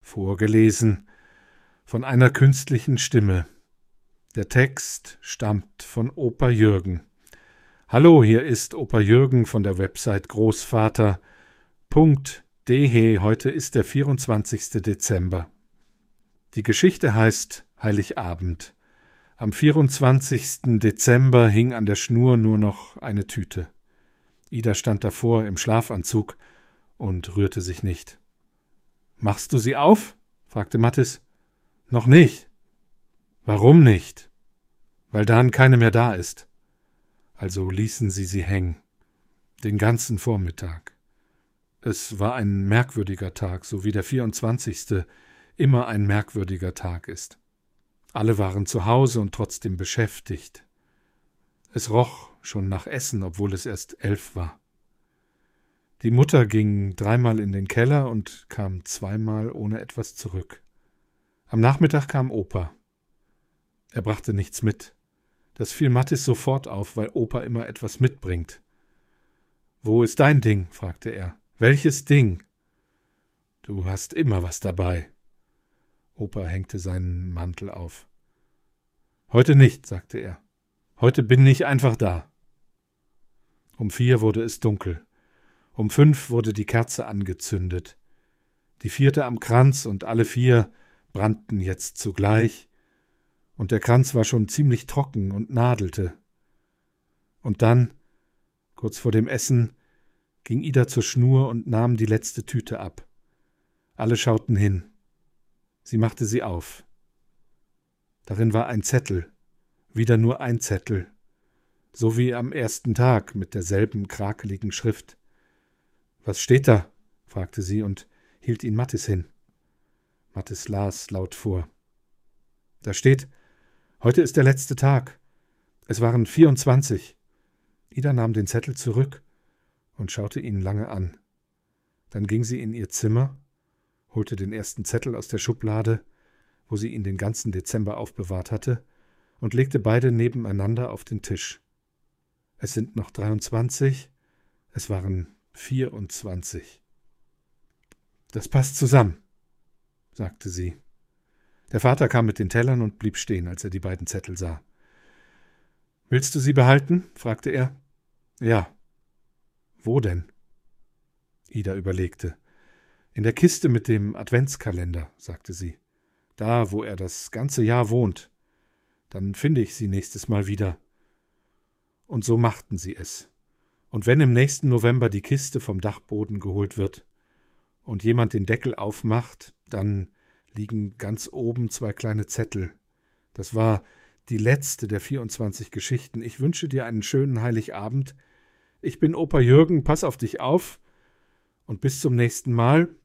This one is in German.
Vorgelesen von einer künstlichen Stimme. Der Text stammt von Opa Jürgen. Hallo, hier ist Opa Jürgen von der Website Großvater.de. Heute ist der 24. Dezember. Die Geschichte heißt Heiligabend. Am 24. Dezember hing an der Schnur nur noch eine Tüte. Ida stand davor im Schlafanzug und rührte sich nicht. »Machst du sie auf?« fragte Mathis. »Noch nicht.« »Warum nicht?« »Weil dann keine mehr da ist.« Also ließen sie hängen. Den ganzen Vormittag. Es war ein merkwürdiger Tag, so wie der 24. immer ein merkwürdiger Tag ist. Alle waren zu Hause und trotzdem beschäftigt. Es roch schon nach Essen, obwohl es erst 11 war. Die Mutter ging 3-mal in den Keller und kam 2-mal ohne etwas zurück. Am Nachmittag kam Opa. Er brachte nichts mit. Das fiel Mathis sofort auf, weil Opa immer etwas mitbringt. »Wo ist dein Ding?« fragte er. »Welches Ding?« »Du hast immer was dabei.« Opa hängte seinen Mantel auf. »Heute nicht«, sagte er. »Heute bin ich einfach da.« Um 4 wurde es dunkel. Um 5 wurde die Kerze angezündet. Die 4. am Kranz und alle 4 brannten jetzt zugleich. Und der Kranz war schon ziemlich trocken und nadelte. Und dann, kurz vor dem Essen, ging Ida zur Schnur und nahm die letzte Tüte ab. Alle schauten hin. Sie machte sie auf. Darin war ein Zettel, wieder nur ein Zettel, so wie am ersten Tag mit derselben krakeligen Schrift. »Was steht da?« fragte sie und hielt ihn Mathis hin. Mathis las laut vor. Da steht: »Heute ist der letzte Tag. Es waren 24. Ida nahm den Zettel zurück und schaute ihn lange an. Dann ging sie in ihr Zimmer, holte den ersten Zettel aus der Schublade, wo sie ihn den ganzen Dezember aufbewahrt hatte, und legte beide nebeneinander auf den Tisch. Es sind noch 23, es waren 24. »Das passt zusammen«, sagte sie. Der Vater kam mit den Tellern und blieb stehen, als er die beiden Zettel sah. »Willst du sie behalten?« fragte er. »Ja.« »Wo denn?« Ida überlegte. »In der Kiste mit dem Adventskalender«, sagte sie. »Da, wo er das ganze Jahr wohnt. Dann finde ich sie nächstes Mal wieder.« Und so machten sie es. Und wenn im nächsten November die Kiste vom Dachboden geholt wird und jemand den Deckel aufmacht, dann liegen ganz oben 2 kleine Zettel. Das war die letzte der 24 Geschichten. Ich wünsche dir einen schönen Heiligabend. Ich bin Opa Jürgen, pass auf dich auf und bis zum nächsten Mal.